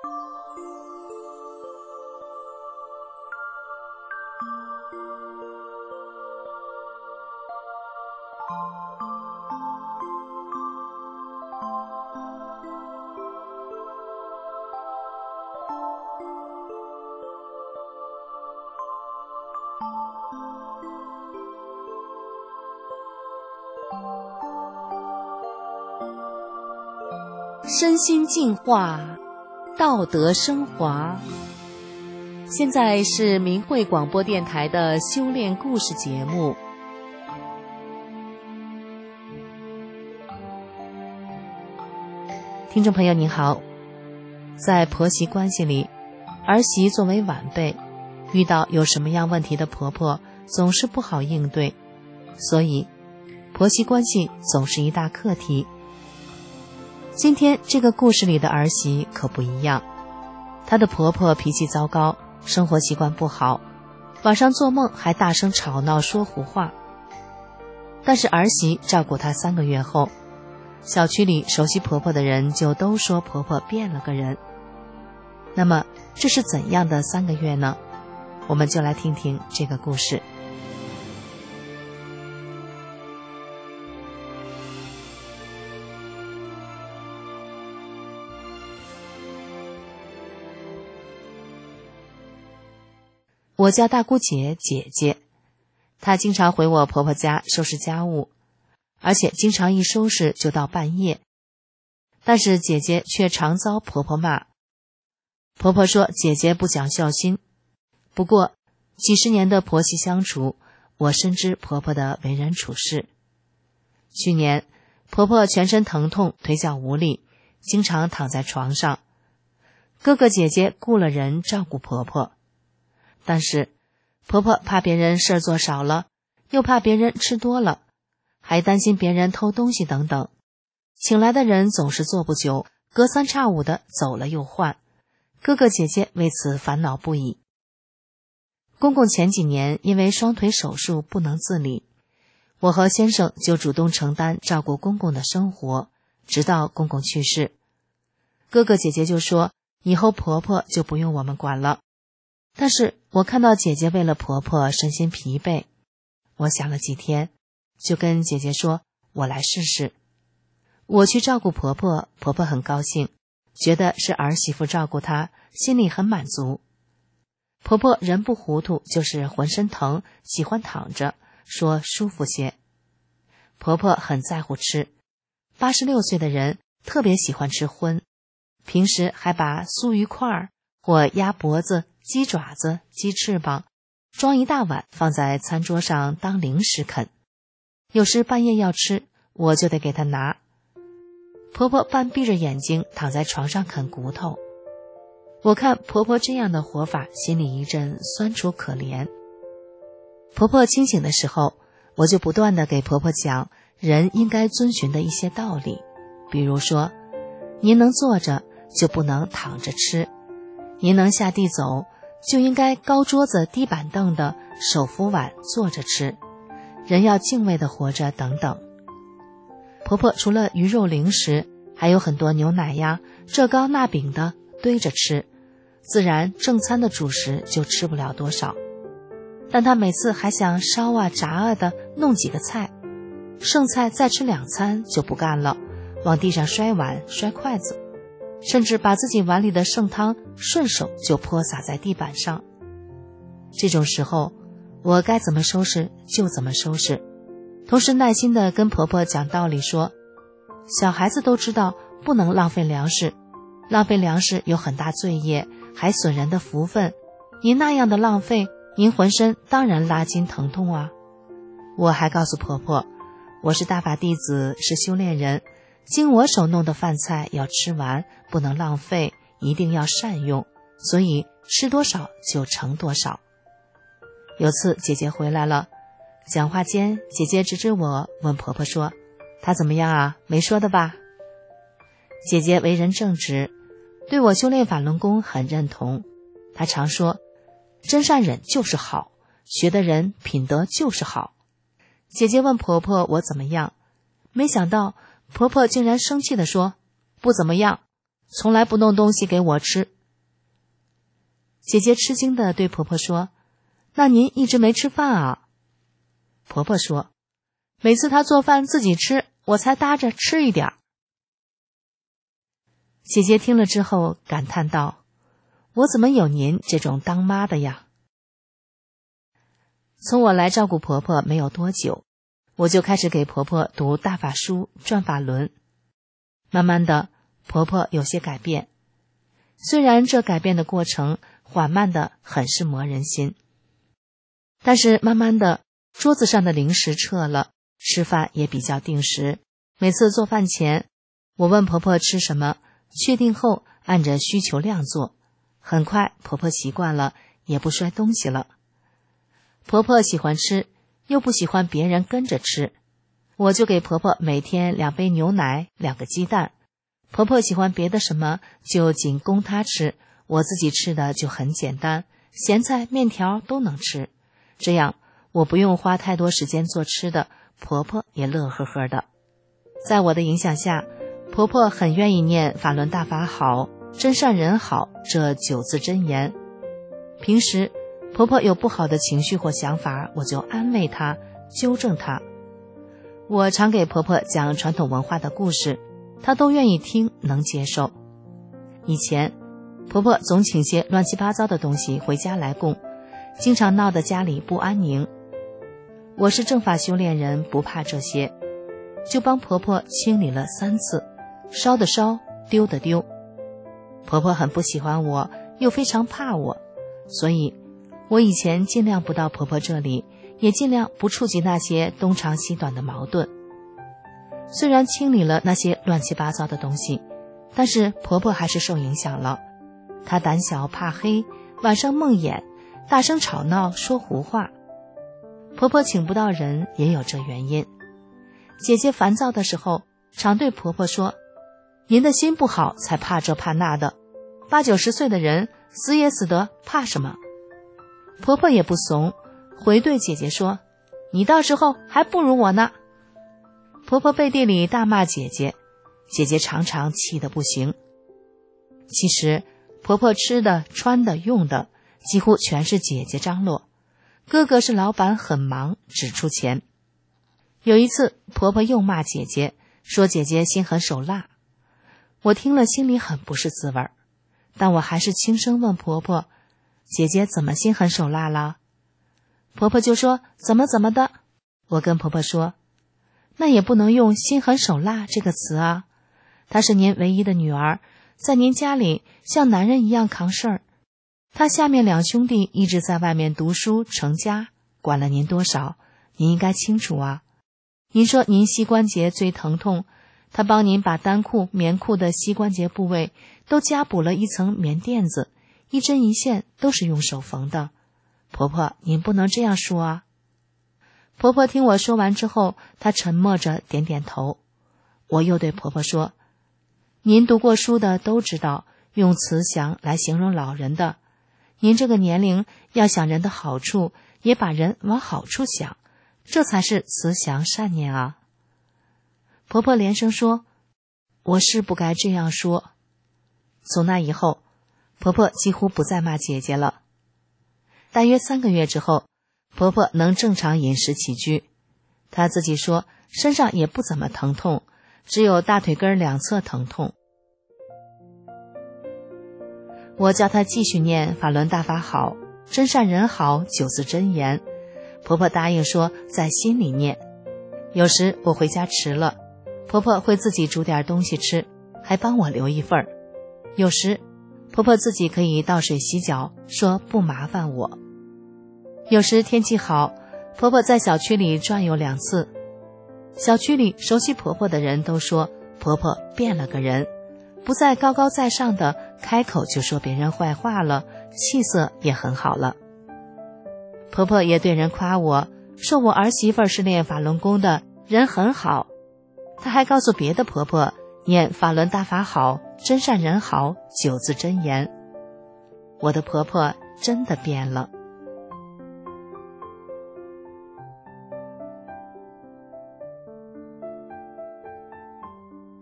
身心净化，道德升华。现在是明慧广播电台的修炼故事节目。听众朋友您好，在婆媳关系里，儿媳作为晚辈，遇到有什么样问题的婆婆总是不好应对，所以婆媳关系总是一大课题。今天这个故事里的儿媳可不一样，她的婆婆脾气糟糕，生活习惯不好，晚上做梦还大声吵闹说胡话。但是儿媳照顾她3个月后，小区里熟悉婆婆的人就都说婆婆变了个人。那么这是怎样的3个月呢？我们就来听听这个故事。我叫大姑姐姐，她经常回我婆婆家收拾家务，而且经常一收拾就到半夜。但是姐姐却常遭婆婆骂，婆婆说姐姐不讲孝心。不过几十年的婆媳相处，我深知婆婆的为人处事。去年婆婆全身疼痛，腿脚无力，经常躺在床上，哥哥姐姐雇了人照顾婆婆。但是婆婆怕别人事儿做少了，又怕别人吃多了，还担心别人偷东西等等，请来的人总是做不久，隔三差五的走了又换，哥哥姐姐为此烦恼不已。公公前几年因为双腿手术不能自理，我和先生就主动承担照顾公公的生活，直到公公去世。哥哥姐姐就说以后婆婆就不用我们管了。但是我看到姐姐为了婆婆身心疲惫，我想了几天，就跟姐姐说我来试试。我去照顾婆婆，婆婆很高兴，觉得是儿媳妇照顾她，心里很满足。婆婆人不糊涂，就是浑身疼，喜欢躺着，说舒服些。婆婆很在乎吃，86岁的人特别喜欢吃荤，平时还把酥鱼块或鸭脖子、鸡爪子、鸡翅膀装一大碗放在餐桌上当零食啃，有时半夜要吃，我就得给她拿。婆婆半闭着眼睛躺在床上啃骨头，我看婆婆这样的活法，心里一阵酸楚可怜。婆婆清醒的时候，我就不断地给婆婆讲人应该遵循的一些道理，比如说，您能坐着就不能躺着吃，您能下地走就应该高桌子低板凳的手扶碗坐着吃，人要敬畏地活着等等。婆婆除了鱼肉零食，还有很多牛奶呀、这糕那饼的堆着吃，自然正餐的主食就吃不了多少。但她每次还想烧啊炸啊的弄几个菜，剩菜再吃2餐就不干了，往地上摔碗摔筷子，甚至把自己碗里的剩汤顺手就泼洒在地板上。这种时候，我该怎么收拾就怎么收拾，同时耐心地跟婆婆讲道理，说小孩子都知道不能浪费粮食，浪费粮食有很大罪业，还损人的福分，您那样的浪费，您浑身当然拉筋疼痛啊。我还告诉婆婆，我是大法弟子，是修炼人，经我手弄的饭菜要吃完，不能浪费，一定要善用，所以吃多少就盛多少。有次姐姐回来了，讲话间姐姐指指我，问婆婆说，她怎么样啊？没说的吧？姐姐为人正直，对我修炼法轮功很认同，她常说真善忍就是好，学的人品德就是好。姐姐问婆婆我怎么样，没想到婆婆竟然生气地说，不怎么样，从来不弄东西给我吃， 姐姐吃惊地对婆婆说：“那您一直没吃饭啊？”婆婆说：“每次她做饭自己吃，我才搭着吃一点。”姐姐听了之后感叹道：“我怎么有您这种当妈的呀？”从我来照顾婆婆没有多久，我就开始给婆婆读大法书、转法轮。慢慢的，婆婆有些改变，虽然这改变的过程缓慢的很是磨人心，但是慢慢的，桌子上的零食撤了，吃饭也比较定时。每次做饭前，我问婆婆吃什么，确定后按着需求量做，很快婆婆习惯了，也不摔东西了。婆婆喜欢吃，又不喜欢别人跟着吃，我就给婆婆每天2杯牛奶，2个鸡蛋。婆婆喜欢别的什么，就仅供她吃，我自己吃的就很简单，咸菜、面条都能吃。这样我不用花太多时间做吃的，婆婆也乐呵呵的。在我的影响下，婆婆很愿意念法轮大法好，真善人好这9字真言。平时婆婆有不好的情绪或想法，我就安慰她，纠正她。我常给婆婆讲传统文化的故事，她都愿意听，能接受。以前婆婆总请些乱七八糟的东西回家来供，经常闹得家里不安宁。我是正法修炼人，不怕这些，就帮婆婆清理了3次，烧的烧，丢的丢。婆婆很不喜欢我，又非常怕我，所以我以前尽量不到婆婆这里，也尽量不触及那些东长西短的矛盾。虽然清理了那些乱七八糟的东西，但是婆婆还是受影响了。她胆小怕黑，晚上梦魇，大声吵闹，说胡话。婆婆请不到人也有这原因。姐姐烦躁的时候，常对婆婆说：“您的心不好，才怕这怕那的，8、90岁的人死也死得，怕什么？”婆婆也不怂，回对姐姐说：“你到时候还不如我呢。”婆婆背地里大骂姐姐，姐姐常常气得不行。其实婆婆吃的、穿的、用的几乎全是姐姐张罗，哥哥是老板，很忙，只出钱。有一次婆婆又骂姐姐，说姐姐心狠手辣。我听了心里很不是滋味，但我还是轻声问婆婆：“姐姐怎么心狠手辣了？”婆婆就说：“怎么的。”我跟婆婆说：“那也不能用心狠手辣这个词啊，她是您唯一的女儿，在您家里像男人一样扛事儿。她下面2兄弟一直在外面读书成家，管了您多少，您应该清楚啊。您说您膝关节最疼痛，她帮您把单裤、棉裤的膝关节部位都加补了一层棉垫子，一针一线都是用手缝的。婆婆，您不能这样说啊。”婆婆听我说完之后，她沉默着点点头。我又对婆婆说：“您读过书的都知道，用慈祥来形容老人的。您这个年龄要想人的好处，也把人往好处想，这才是慈祥善念啊。”婆婆连声说：“我是不该这样说。”从那以后，婆婆几乎不再骂姐姐了。大约3个月之后，婆婆能正常饮食起居，她自己说身上也不怎么疼痛，只有大腿根2侧疼痛。我叫她继续念法轮大法好，真善人好9字真言，婆婆答应说在心里念。有时我回家迟了，婆婆会自己煮点东西吃，还帮我留一份。有时婆婆自己可以倒水洗脚，说不麻烦我。有时天气好，婆婆在小区里转悠2次。小区里熟悉婆婆的人都说婆婆变了个人，不再高高在上的开口就说别人坏话了，气色也很好了。婆婆也对人夸我，说我儿媳妇是练法轮功的，人很好。她还告诉别的婆婆念法轮大法好，真善人好9字真言。我的婆婆真的变了。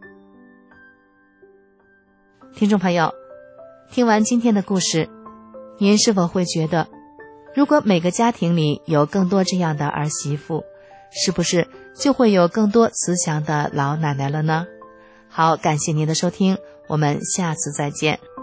听众朋友，听完今天的故事， 您是否会觉得，如果每个家庭里有更多这样的儿媳妇，是不是就会有更多慈祥的老奶奶了呢？好，感谢您的收听，我们下次再见。